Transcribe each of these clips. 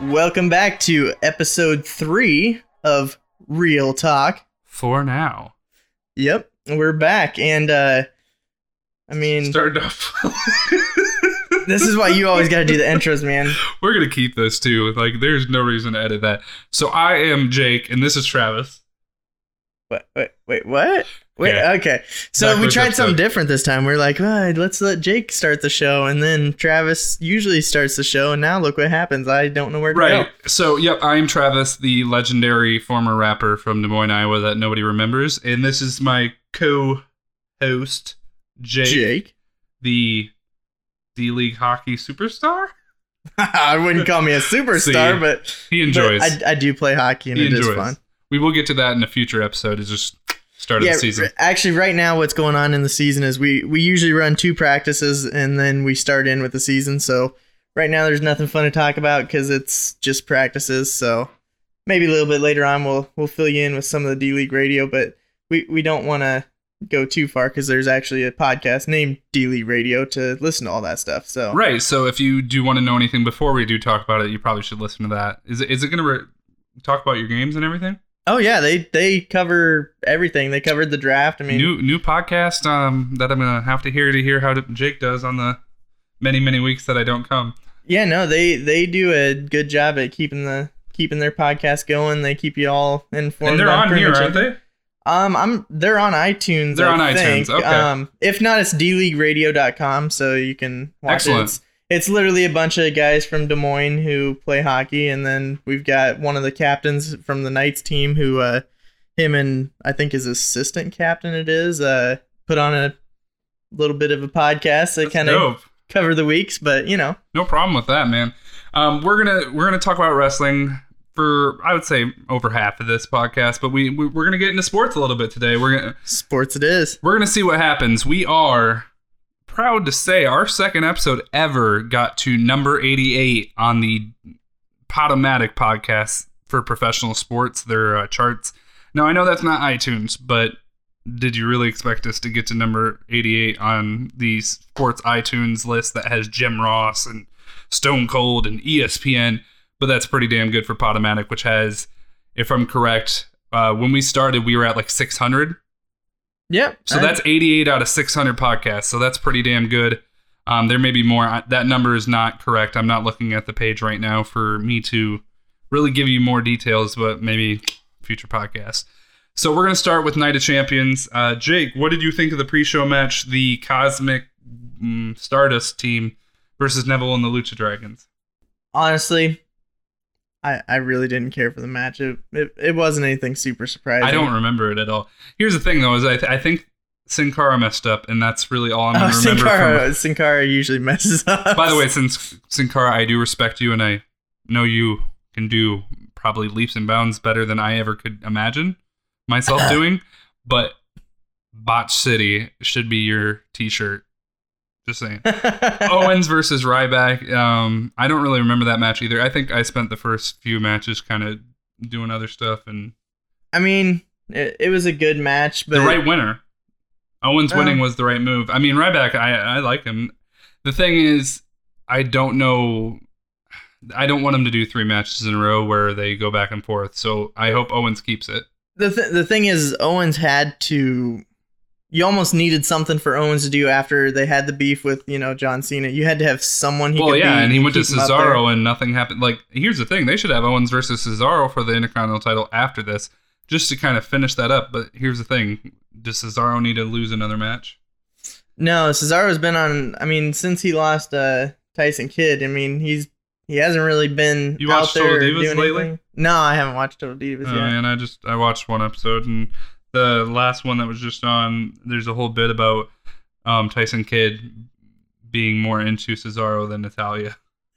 Welcome back to episode 3 of Real Talk. For now. Yep, we're back, and Started off. This is why you always gotta do the intros, man. We're gonna keep this too. Like, there's no reason to edit that. So I am Jake, and this is Travis. Wait, what? Yeah. Okay. So we tried something different this time. We're like, let's let Jake start the show, and then Travis usually starts the show, and now look what happens. I don't know where to go. Right. So, yep, I'm Travis, the legendary former rapper from Des Moines, Iowa that nobody remembers, and this is my co-host, Jake, the D-League hockey superstar? I wouldn't call me a superstar, but he enjoys. I do play hockey, and it is fun. We will get to that in a future episode. It's just start of the season. Actually, right now, what's going on in the season is we usually run 2 practices, and then we start in with the season. So right now, there's nothing fun to talk about because it's just practices. So maybe a little bit later on, we'll fill you in with some of the D-League radio, but we don't want to go too far because there's actually a podcast named D-League Radio to listen to all that stuff. So right. So if you do want to know anything before we do talk about it, you probably should listen to that. Is it going to talk about your games and everything? Oh yeah, they cover everything. They covered the draft. I mean, new podcast that I'm gonna have to hear how Jake does on the many weeks that I don't come. Yeah, no, they do a good job at keeping their podcast going. They keep you all informed. And they're on here, aren't they? They're on iTunes. They're on iTunes. Okay. If not, it's dleagueradio.com, so you can watch Excellent. it. It's literally a bunch of guys from Des Moines who play hockey, and then we've got one of the captains from the Knights team who, him and I think his assistant captain put on a little bit of a podcast to kind of cover the weeks, but no problem with that, man. We're gonna talk about wrestling for, I would say, over half of this podcast, but we're gonna get into sports a little bit today. Sports it is. We're gonna see what happens. We are proud to say our second episode ever got to number 88 on the Podomatic podcast for professional sports, their charts. Now, I know that's not iTunes, but did you really expect us to get to number 88 on the sports iTunes list that has Jim Ross and Stone Cold and ESPN? But that's pretty damn good for Podomatic, which has, if I'm correct, when we started, we were at like 600. Yep. So that's 88 out of 600 podcasts. So that's pretty damn good. There may be more. That number is not correct. I'm not looking at the page right now for me to really give you more details, but maybe future podcasts. So we're going to start with Night of Champions. Jake, what did you think of the pre-show match, the Cosmic Stardust team versus Neville and the Lucha Dragons? Honestly, I really didn't care for the match. It wasn't anything super surprising. I don't remember it at all. Here's the thing, though, is I think Sin Cara messed up, and that's really all I'm going to remember. Sin Cara usually messes up. By the way, since Sin Cara, I do respect you, and I know you can do probably leaps and bounds better than I ever could imagine myself doing, but Botch City should be your t-shirt. Just saying. Owens versus Ryback. I don't really remember that match either. I think I spent the first few matches kind of doing other stuff. And I mean, it was a good match. But the right winner. Owens winning was the right move. I mean, Ryback, I like him. The thing is, I don't know. I don't want him to do 3 matches in a row where they go back and forth. So I hope Owens keeps it. The thing is, Owens had to... You almost needed something for Owens to do after they had the beef with, John Cena. You had to have someone he could beat. And he went to Cesaro and nothing happened. Like, here's the thing. They should have Owens versus Cesaro for the Intercontinental title after this, just to kind of finish that up. But here's the thing. Does Cesaro need to lose another match? No, Cesaro's been on... I mean, since he lost Tyson Kidd, I mean, he hasn't really been out there doing anything. Lately? No, I haven't watched Total Divas yet. And I watched one episode, and the last one that was just on, there's a whole bit about Tyson Kidd being more into Cesaro than Natalya.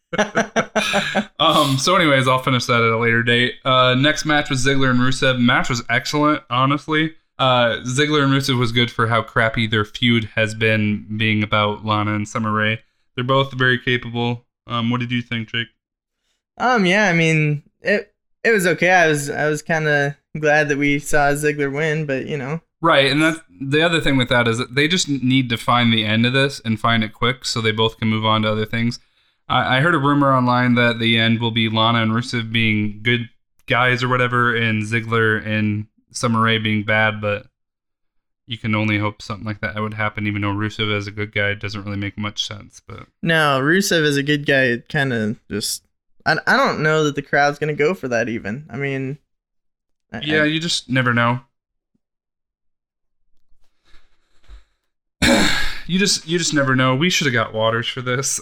So anyways, I'll finish that at a later date. Next match was Ziggler and Rusev. Match was excellent, honestly. Ziggler and Rusev was good for how crappy their feud has been, being about Lana and Summer Rae. They're both very capable. What did you think, Jake? Yeah, I mean, it was okay. I was kind of glad that we saw Ziggler win, but Right, and that's the other thing with that is that they just need to find the end of this and find it quick so they both can move on to other things. I heard a rumor online that the end will be Lana and Rusev being good guys or whatever, and Ziggler and Summer Rae being bad, but you can only hope something like that would happen, even though Rusev as a good guy doesn't really make much sense. But no, Rusev as a good guy, it kind of just... I don't know that the crowd's going to go for that even. I mean... you just never know. You just never know. We should have got Waters for this.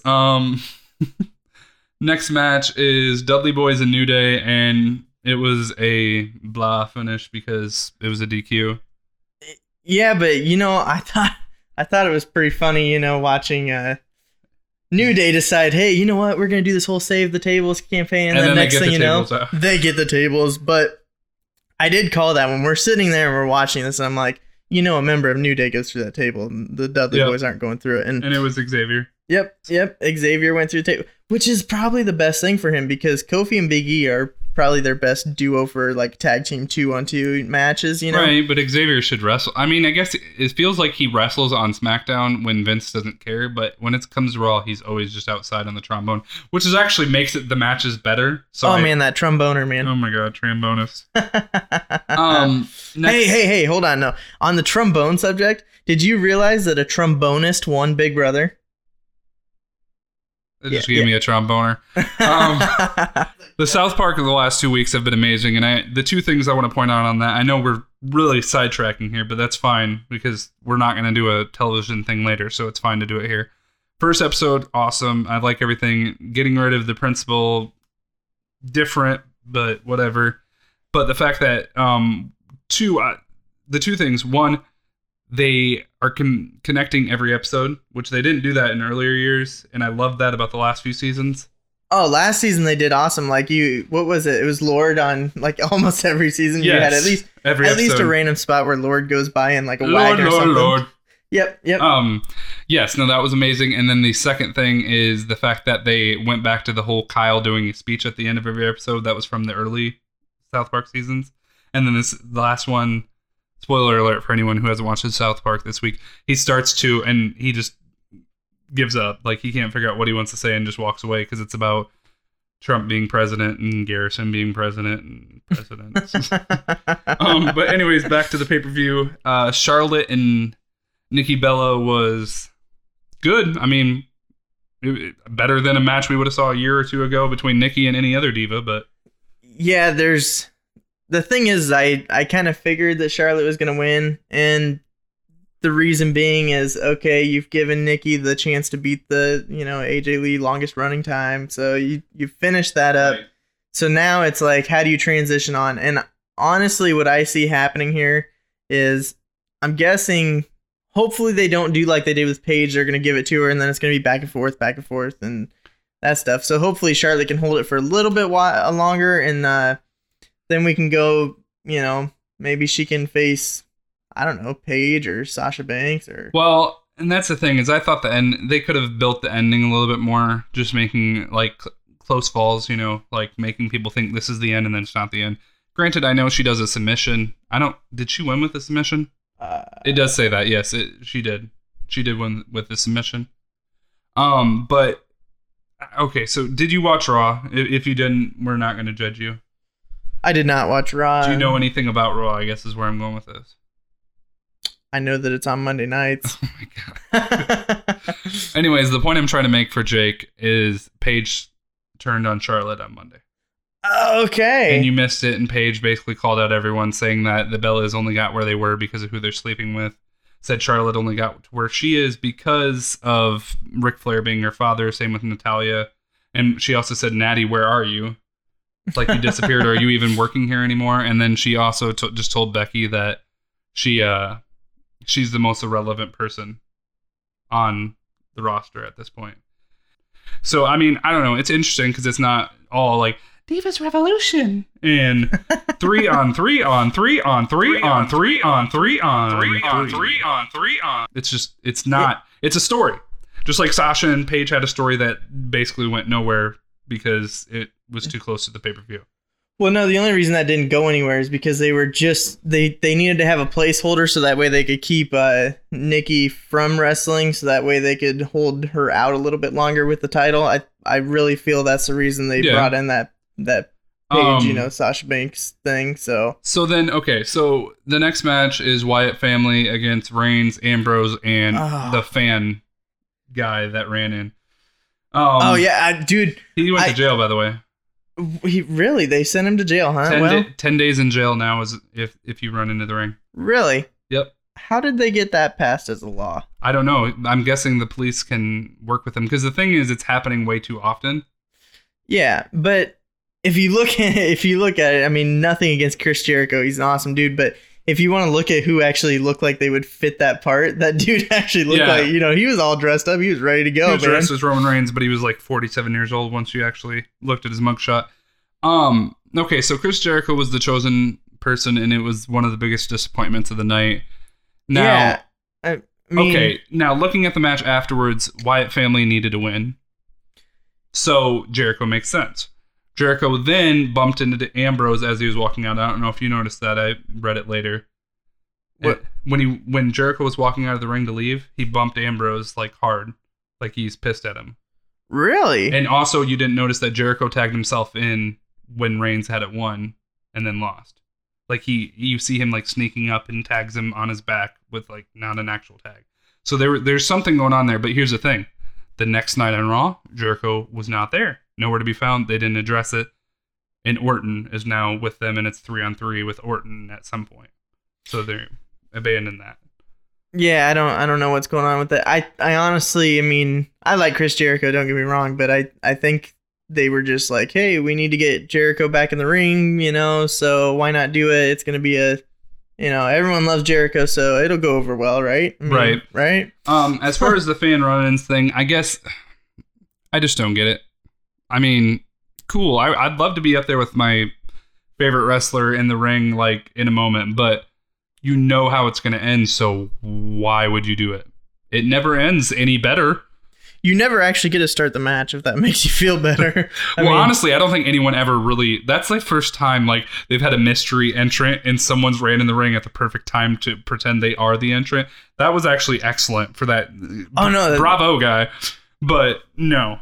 Next match is Dudley Boyz and New Day, and it was a blah finish because it was a DQ. Yeah, but I thought it was pretty funny, watching New Day decide, hey, you know what, we're gonna do this whole save the tables campaign, and then next thing you know, they get the tables. But I did call that when we're sitting there and we're watching this, and I'm like, a member of New Day goes through that table, and the Dudley Boys aren't going through it, and it was Xavier. Yep. Xavier went through the table, which is probably the best thing for him because Kofi and Big E are probably their best duo for like tag team 2-on-2 matches, Right, but Xavier should wrestle. I mean, I guess it feels like he wrestles on SmackDown when Vince doesn't care, but when it comes to Raw, he's always just outside on the trombone, which is actually makes it the matches better. So man, that tromboner, man. Oh my god, trombonist. Hey, hold on. No. On the trombone subject, did you realize that a trombonist won Big Brother? It just gave me a tromboner. The South Park of the last 2 weeks have been amazing, and the two things I want to point out on that, I know we're really sidetracking here, but that's fine because we're not going to do a television thing later, so it's fine to do it here. First episode, awesome. I like everything. Getting rid of the principal, different, but whatever. But the fact that the two things. One, they are connecting every episode, which they didn't do that in earlier years, and I love that about the last few seasons. Oh, last season they did awesome. Like what was it? It was Lord on like almost every season. Yes, you had at least a random spot where Lord goes by in like a wagon or something. Lord. Yep. Yes, no, that was amazing. And then the second thing is the fact that they went back to the whole Kyle doing a speech at the end of every episode. That was from the early South Park seasons. And then the last one, spoiler alert for anyone who hasn't watched South Park this week, he starts to, and he just gives up. Like, he can't figure out what he wants to say and just walks away because it's about Trump being president and Garrison being president and presidents. But anyways, back to the pay-per-view. Charlotte and Nikki Bella was good. I mean, better than a match we would have saw a year or two ago between Nikki and any other diva, but... Yeah, the thing is, I kind of figured that Charlotte was going to win, and the reason being is, okay, you've given Nikki the chance to beat the, AJ Lee longest running time, so you finished that up. Right. So now it's like, how do you transition on? And honestly, what I see happening here is, I'm guessing, hopefully they don't do like they did with Paige. They're going to give it to her, and then it's going to be back and forth, and that stuff. So hopefully Charlotte can hold it for a little bit longer, and then we can go, maybe she can face, I don't know, Paige or Sasha Banks or... Well, and that's the thing, is I thought they could have built the ending a little bit more, just making, like, close falls, like making people think this is the end and then it's not the end. Granted, I know she does a submission. Did she win with the submission? It does say that, yes, she did. She did win with the submission. But, okay, so did you watch Raw? If you didn't, we're not going to judge you. I did not watch Raw. Do you know anything about Raw, I guess is where I'm going with this. I know that it's on Monday nights. Oh my god. Anyways, the point I'm trying to make for Jake is Paige turned on Charlotte on Monday. Okay. And you missed it, and Paige basically called out everyone saying that the Bellas only got where they were because of who they're sleeping with. Said Charlotte only got to where she is because of Ric Flair being her father, same with Natalya. And she also said, Natty, where are you? It's like you disappeared. Are you even working here anymore? And then she also just told Becky that she's the most irrelevant person on the roster at this point. So, I mean, I don't know. It's interesting because it's not all like Divas Revolution and 3 on 3 on 3 on 3 on 3 on 3 on 3 on 3 on 3 on. It's not. It's a story. Just like Sasha and Paige had a story that basically went nowhere because it was too close to the pay-per-view. Well, no, the only reason that didn't go anywhere is because they were just they needed to have a placeholder so that way they could keep Nikki from wrestling, so that way they could hold her out a little bit longer with the title. I really feel that's the reason they brought in that Paige, Sasha Banks thing. So then so the next match is Wyatt family against Reigns, Ambrose, and the fan guy that ran in. Dude, he went to jail, by the way. They sent him to jail, huh? 10 days in jail now is if you run into the ring. Really? Yep. How did they get that passed as a law? I don't know. I'm guessing the police can work with them because the thing is, it's happening way too often. Yeah, but if you look at it, I mean, nothing against Chris Jericho. He's an awesome dude, but if you want to look at who actually looked like they would fit that part, that dude actually looked like, he was all dressed up. He was ready to go, he was dressed as Roman Reigns, but he was like 47 years old once you actually looked at his mugshot. Okay, so Chris Jericho was the chosen person, and it was one of the biggest disappointments of the night. Now, now looking at the match afterwards, Wyatt family needed to win. So Jericho makes sense. Jericho then bumped into Ambrose as he was walking out. I don't know if you noticed that. I read it later. What? When Jericho was walking out of the ring to leave, he bumped Ambrose like hard, like he's pissed at him. Really? And also, you didn't notice that Jericho tagged himself in when Reigns had it won and then lost. Like you see him like sneaking up and tags him on his back with like not an actual tag. So there's something going on there. But here's the thing: the next night on Raw, Jericho was not there. Nowhere to be found. They didn't address it. And Orton is now with them, and it's 3-on-3 with Orton at some point. So they're abandoned that. Yeah, I don't know what's going on with that. I honestly, I mean, I like Chris Jericho, don't get me wrong, but I think they were just like, hey, we need to get Jericho back in the ring, so why not do it? It's going to be everyone loves Jericho, so it'll go over well, right? I mean, right. As far as the fan run-ins thing, I guess I just don't get it. I mean, cool. I'd love to be up there with my favorite wrestler in the ring, like, in a moment, but you know how it's going to end, so why would you do it? It never ends any better. You never actually get to start the match, if that makes you feel better. I mean, honestly, I don't think anyone ever really... That's the first time, like, they've had a mystery entrant and someone's ran in the ring at the perfect time to pretend they are the entrant. That was actually excellent for that. Oh, no. Bravo, guy. But, no.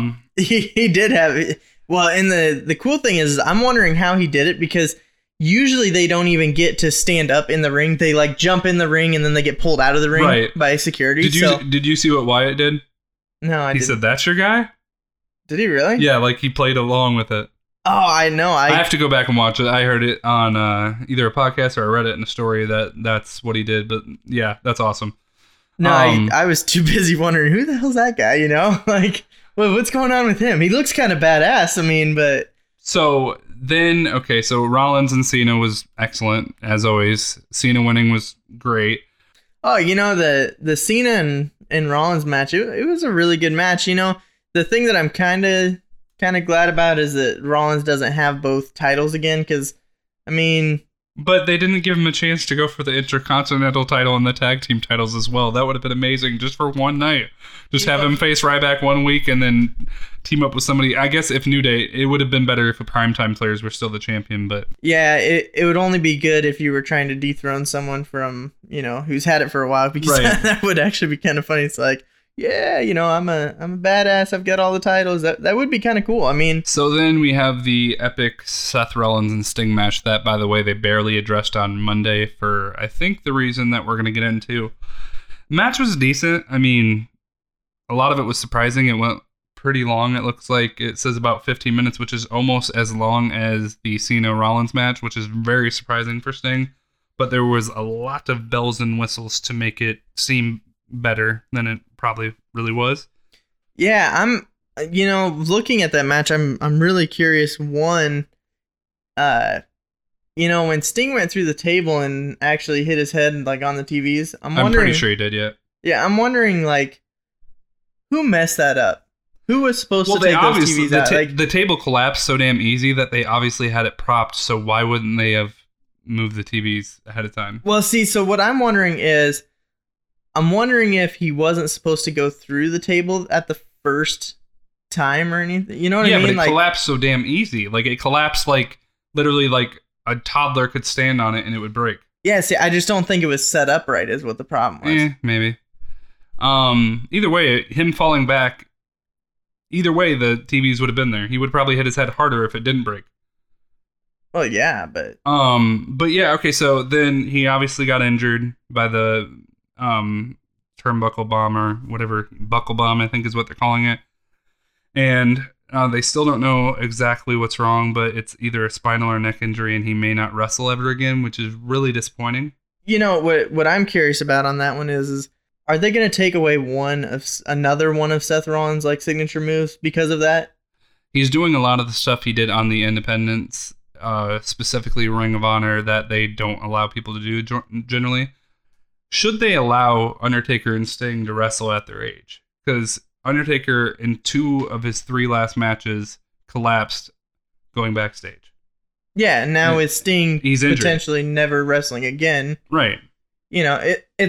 He did have it. Well, and the cool thing is, I'm wondering how he did it, because usually they don't even get to stand up in the ring. They, like, jump in the ring and then they get pulled out of the ring by security. Did you see what Wyatt did? No, I didn't. He said, "That's your guy?" Did he really? Yeah, like he played along with it. Oh, I know. I have to go back and watch it. I heard it on either a podcast or I read it in a story that's what he did. But yeah, that's awesome. No, I was too busy wondering, who the hell's that guy, Like, what's going on with him? He looks kind of badass, I mean, but... So then, so Rollins and Cena was excellent, as always. Cena winning was great. Oh, the Cena and Rollins match, it was a really good match. The thing that I'm kind of glad about is that Rollins doesn't have both titles again, because, I mean... But they didn't give him a chance to go for the Intercontinental title and the tag team titles as well. That would have been amazing just for one night. Just have him face Ryback 1 week and then team up with somebody. I guess if New Day, it would have been better if the primetime players were still the champion, but... Yeah, it would only be good if you were trying to dethrone someone from, who's had it for a while, because that would actually be kind of funny. It's like, yeah, I'm a badass. I've got all the titles. That would be kind of cool. I mean, so then we have the epic Seth Rollins and Sting match that, by the way, they barely addressed on Monday for, I think, the reason that we're going to get into. Match was decent. I mean, a lot of it was surprising. It went pretty long. It looks like it says about 15 minutes, which is almost as long as the Cena Rollins match, which is very surprising for Sting. But there was a lot of bells and whistles to make it seem better than it probably really was. Yeah, I'm looking at that match, I'm really curious. One, when Sting went through the table and actually hit his head like on the TVs, I'm pretty sure he did, yeah. Yeah, I'm wondering, like, who messed that up? Who was supposed to take those TVs out? The table collapsed so damn easy that they obviously had it propped, so why wouldn't they have moved the TVs ahead of time? Well, see, so what I'm wondering is, if he wasn't supposed to go through the table at the first time or anything. You know what I mean? Yeah, but it collapsed so damn easy. Like, it collapsed like Literally, like a toddler could stand on it and it would break. Yeah, see, I just don't think it was set up right is what the problem was. Maybe. Either way, him falling back, either way, the TVs would have been there. He would probably hit his head harder if it didn't break. Well, yeah, but... But yeah, okay, so then he obviously got injured by the, turnbuckle bomb or whatever, buckle bomb, I think is what they're calling it. And they still don't know exactly what's wrong, but it's either a spinal or neck injury, and he may not wrestle ever again, which is really disappointing. You know, what I'm curious about on that one is are they going to take away another one of Seth Rollins' like signature moves because of that? He's doing a lot of the stuff he did on the Independents, specifically Ring of Honor, that they don't allow people to do generally. Should they allow Undertaker and Sting to wrestle at their age? Because Undertaker, in 2 of his 3 last matches, collapsed going backstage. Yeah, and now with Sting he's potentially never wrestling again. Right. You know,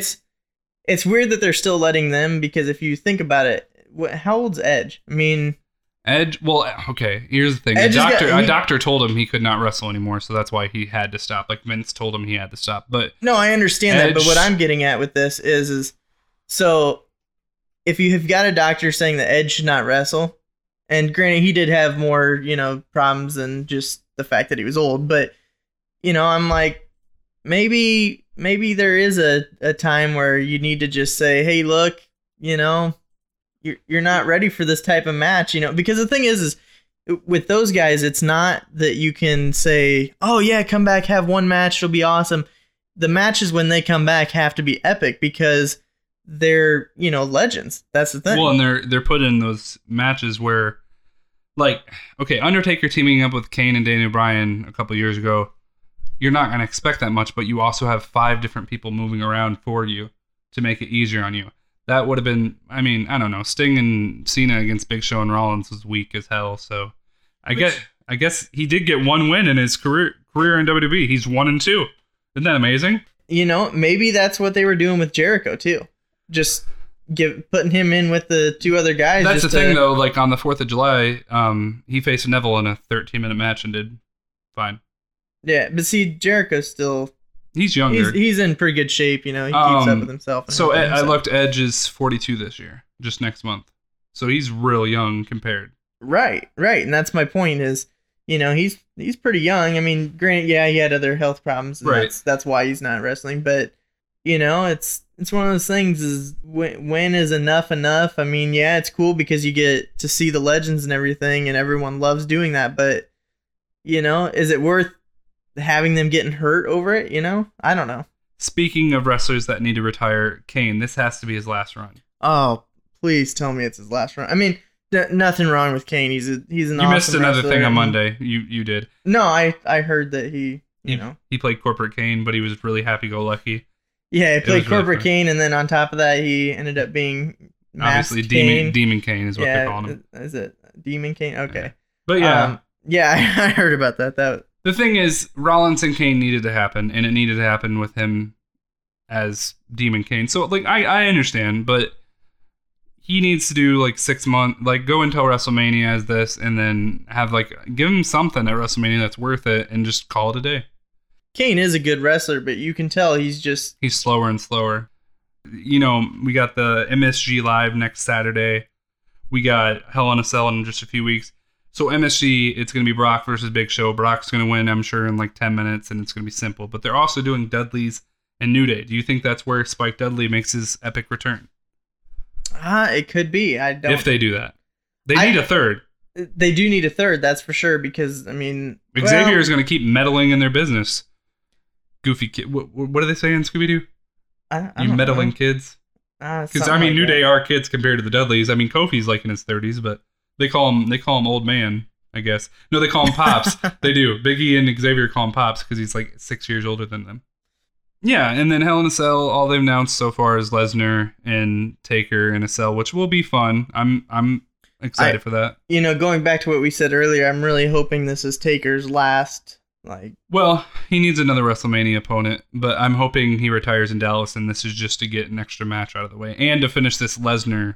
it's weird that they're still letting them, because if you think about it, how old's Edge? I mean... Edge, well, okay, here's the thing. A doctor told him he could not wrestle anymore, so that's why he had to stop. Like, Vince told him he had to stop. But no, I understand that, but what I'm getting at with this is so if you have got a doctor saying that Edge should not wrestle, and granted, he did have more, you know, problems than just the fact that he was old, but, you know, I'm like, maybe there is a time where you need to just say, hey, look, you know, you're not ready for this type of match, you know, because the thing is with those guys, it's not that you can say, oh yeah, come back, have one match, it'll be awesome. The matches when they come back have to be epic because they're, you know, legends. That's the thing. Well, and they're put in those matches where, like, okay, Undertaker teaming up with Kane and Daniel Bryan a couple years ago, you're not going to expect that much, but you also have 5 different people moving around for you to make it easier on you. That would have been, I mean, I don't know. Sting and Cena against Big Show and Rollins was weak as hell. So I guess he did get 1 win in his career in WWE. He's 1-2. Isn't that amazing? You know, maybe that's what they were doing with Jericho too. Just putting him in with the 2 other guys. That's the thing, though. Like on the 4th of July, he faced Neville in a 13-minute match and did fine. Yeah, but see, Jericho's still... He's younger. He's in pretty good shape, you know. He keeps up with himself. So I looked. Edge is 42 this year, just next month. So he's real young compared. Right, and that's my point. Is, you know, he's pretty young. I mean, granted, yeah, he had other health problems, and right. That's why he's not wrestling. But you know, it's one of those things. Is when is enough enough? I mean, yeah, it's cool because you get to see the legends and everything, and everyone loves doing that. But you know, is it worth having them getting hurt over it, you know? I don't know. Speaking of wrestlers that need to retire, Kane, this has to be his last run. Oh, please tell me it's his last run. I mean, nothing wrong with Kane. He's an awesome wrestler. You missed another thing on Monday. You did. No, I heard that he played Corporate Kane, but he was really happy-go-lucky. Yeah, he played Corporate Kane, and then on top of that, he ended up being obviously Demon Kane is what they're calling him. Is it Demon Kane? Okay. Yeah. But yeah. Yeah, I heard about that. The thing is, Rollins and Kane needed to happen, and it needed to happen with him as Demon Kane. So, like, I understand, but he needs to do, like, 6 months, like, go until WrestleMania as this, and then have, like, give him something at WrestleMania that's worth it, and just call it a day. Kane is a good wrestler, but you can tell he's slower and slower. You know, we got the MSG Live next Saturday. We got Hell in a Cell in just a few weeks. So MSG, it's going to be Brock versus Big Show. Brock's going to win, I'm sure, in like 10 minutes, and it's going to be simple. But they're also doing Dudley's and New Day. Do you think that's where Spike Dudley makes his epic return? It could be. I don't. If they do that. They need a third. They do need a third, that's for sure, because, I mean... Xavier is going to keep meddling in their business. Goofy kid. What do they say in Scooby-Doo? You meddling kids? Because, I mean, New Day are kids compared to the Dudleys. I mean, Kofi's like in his 30s, but... They call him old man, I guess. No, they call him Pops. They do. Big E and Xavier call him Pops because he's like 6 years older than them. Yeah, and then Hell in a Cell, all they've announced so far is Lesnar and Taker in a cell, which will be fun. I'm excited for that. You know, going back to what we said earlier, I'm really hoping this is Taker's last. Well, he needs another WrestleMania opponent, but I'm hoping he retires in Dallas, and this is just to get an extra match out of the way and to finish this Lesnar.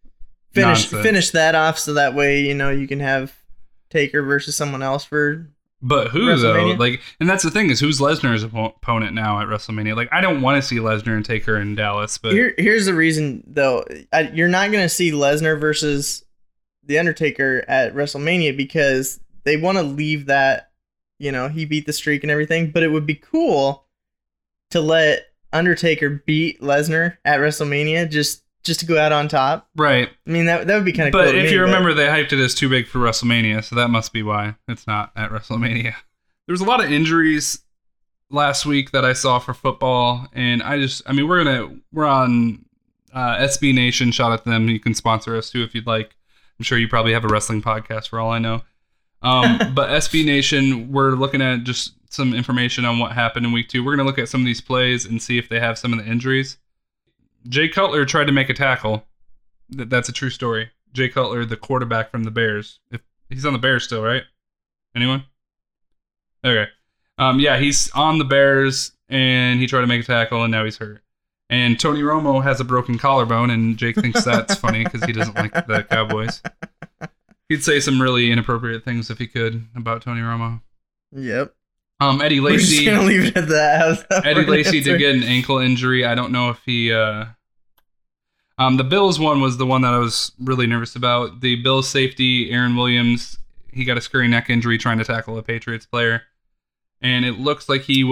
Finish that off so that way, you know, you can have Taker versus someone else for But who though? WrestleMania? Like, and that's the thing is who's Lesnar's opponent now at WrestleMania? Like, I don't want to see Lesnar and Taker in Dallas, but Here's the reason though. You're not going to see Lesnar versus The Undertaker at WrestleMania because they want to leave that, he beat the streak and everything, but it would be cool to let Undertaker beat Lesnar at WrestleMania just to go out on top. right. I mean, that would be kind of cool. But if you remember, they hyped it as too big for WrestleMania, so that must be why it's not at WrestleMania. There's a lot of injuries last week that I saw for football, and we're on SB Nation. Shout out to them. You can sponsor us too if you'd like. I'm sure you probably have a wrestling podcast for all I know. But SB Nation, we're looking at just some information on what happened in week 2. We're going to look at some of these plays and see if they have some of the injuries. Jay Cutler tried to make a tackle. That's a true story. Jay Cutler, the quarterback from the Bears. He's on the Bears still, right? Anyone? Okay. Yeah, he's on the Bears, and he tried to make a tackle, and now he's hurt. And Tony Romo has a broken collarbone, and Jake thinks that's funny because he doesn't like the Cowboys. He'd say some really inappropriate things if he could about Tony Romo. Yep. Eddie We're just Lacy. gonna leave it at that. Eddie Lacy did get an ankle injury. I don't know if he. The Bills one was the one that I was really nervous about. The Bills safety, Aaron Williams, he got a scurry neck injury trying to tackle a Patriots player, and it looks like he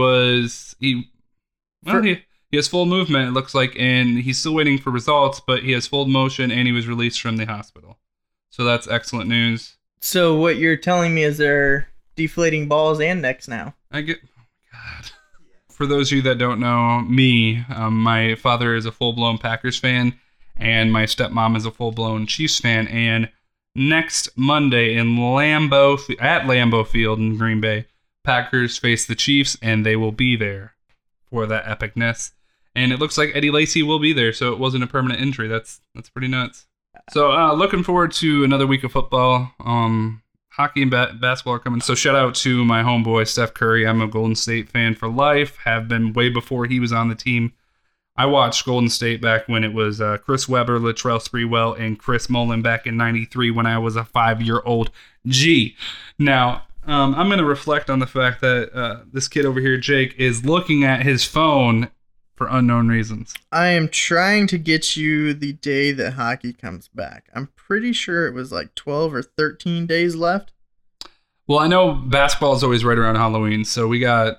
has full movement. It looks like, and he's still waiting for results, but he has full motion, and he was released from the hospital. So that's excellent news. So what you're telling me is they're deflating balls and necks now. Oh God. For those of you that don't know me, my father is a full-blown Packers fan, and my stepmom is a full-blown Chiefs fan. And next Monday at Lambeau Field in Green Bay, Packers face the Chiefs, and they will be there for that epicness. And it looks like Eddie Lacy will be there, so it wasn't a permanent injury. That's pretty nuts. So looking forward to another week of football. Hockey and basketball are coming. So shout out to my homeboy, Steph Curry. I'm a Golden State fan for life. Have been way before he was on the team. I watched Golden State back when it was Chris Webber, Latrell Sprewell, and Chris Mullin back in 93 when I was a 5-year-old G. Now, I'm going to reflect on the fact that this kid over here, Jake, is looking at his phone for unknown reasons. I am trying to get you the day that hockey comes back. I'm pretty sure it was like 12 or 13 days left. Well, I know basketball is always right around Halloween, so we got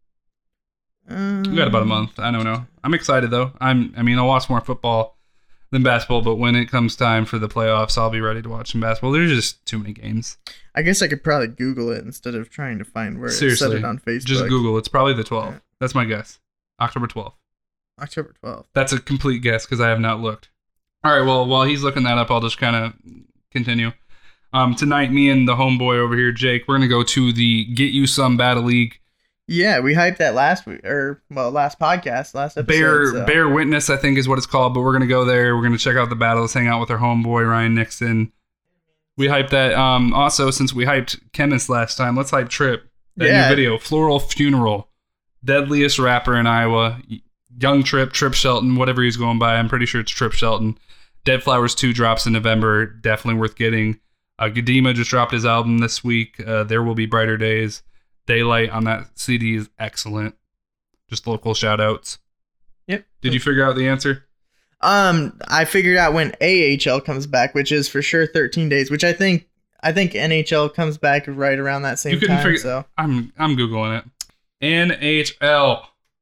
about a month. I don't know. I'm excited though. I'll watch more football than basketball, but when it comes time for the playoffs, I'll be ready to watch some basketball. There's just too many games. I guess I could probably Google it instead of trying to find where Seriously, it said it on Facebook. Just Google. It's probably the 12th. Yeah. That's my guess. October 12th. October 12th. That's a complete guess because I have not looked. All right, well, while he's looking that up, I'll just kind of continue. Tonight, me and the homeboy over here, Jake, we're going to go to the Get You Some Battle League. Yeah, we hyped that last podcast, last episode. Bear Witness, I think is what it's called, but we're going to go there. We're going to check out the battles, hang out with our homeboy, Ryan Nixon. We hyped that. Also, since we hyped Chemist last time, let's hype Trip. That new video, Floral Funeral. Deadliest rapper in Iowa. Young Trip Shelton, whatever he's going by. I'm pretty sure it's Trip Shelton. Dead Flowers 2 drops in November. Definitely worth getting. Gadima just dropped his album this week. There Will Be Brighter Days. Daylight on that CD is excellent. Just local shout outs. Yep. Did you figure out the answer? I figured out when AHL comes back, which is for sure 13 days, which I think NHL comes back right around that same time. So I'm Googling it. NHL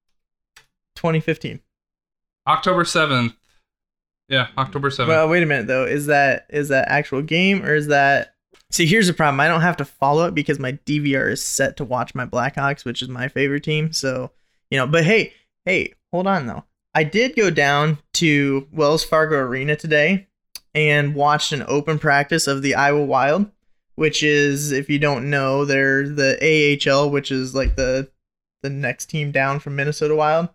2015. October 7th. Yeah, October 7th. Well, wait a minute though. Is that actual game or is that? See, here's the problem. I don't have to follow it because my DVR is set to watch my Blackhawks, which is my favorite team. So, but hey, hold on though. I did go down to Wells Fargo Arena today and watched an open practice of the Iowa Wild, which is, if you don't know, they're the AHL, which is like the next team down from Minnesota Wild.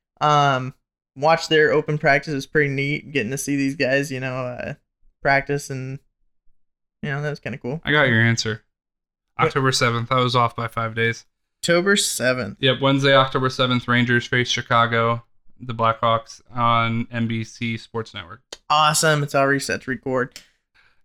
Watched their open practice. It was pretty neat getting to see these guys, practice, and that was kind of cool. I got your answer. October 7th. I was off by 5 days. October 7th. Yep, Wednesday, October 7th, Rangers face Chicago, the Blackhawks on NBC Sports Network. Awesome. It's already set to record.